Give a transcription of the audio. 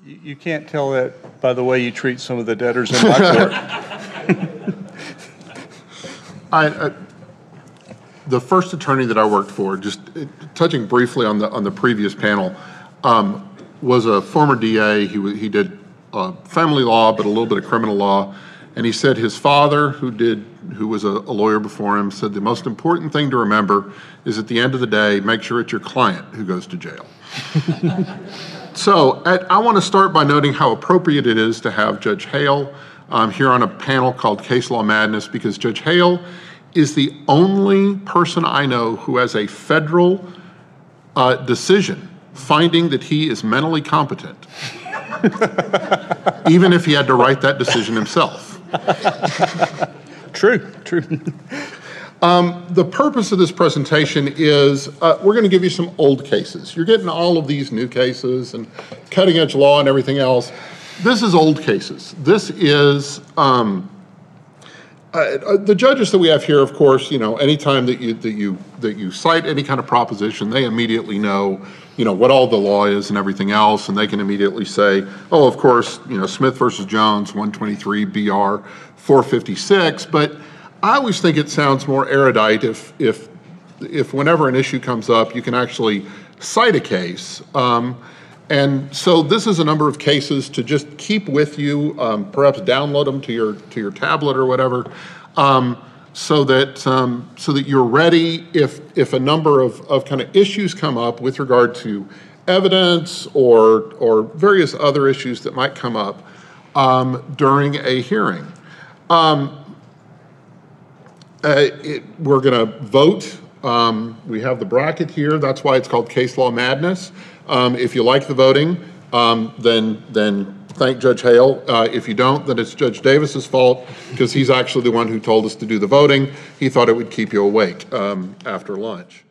You can't tell that by the way you treat some of the debtors in my court. The first attorney that I worked for, just touching briefly on the previous panel, was a former DA. He did family law, but a little bit of criminal law. And he said his father, who was a lawyer before him, said the most important thing to remember is at the end of the day, make sure it's your client who goes to jail. So I want to start by noting how appropriate it is to have Judge Hale here on a panel called Case Law Madness, because Judge Hale is the only person I know who has a federal decision finding that he is mentally competent, even if he had to write that decision himself. True. The purpose of this presentation is we're going to give you some old cases. You're getting all of these new cases and cutting edge law and everything else. This is old cases. This is the judges that we have here. Of course, anytime that you cite any kind of proposition, they immediately know what all the law is and everything else, and they can immediately say, oh, of course, Smith versus Jones, 123 BR 456. But I always think it sounds more erudite if whenever an issue comes up, you can actually cite a case. And so this is a number of cases to just keep with you, perhaps download them to your tablet or whatever, so that you're ready if a number of kind of issues come up with regard to evidence or various other issues that might come up during a hearing. We're going to vote. We have the bracket here. That's why it's called Case Law Madness. If you like the voting, then thank Judge Hale. If you don't, then it's Judge Davis's fault, because he's actually the one who told us to do the voting. He thought it would keep you awake after lunch.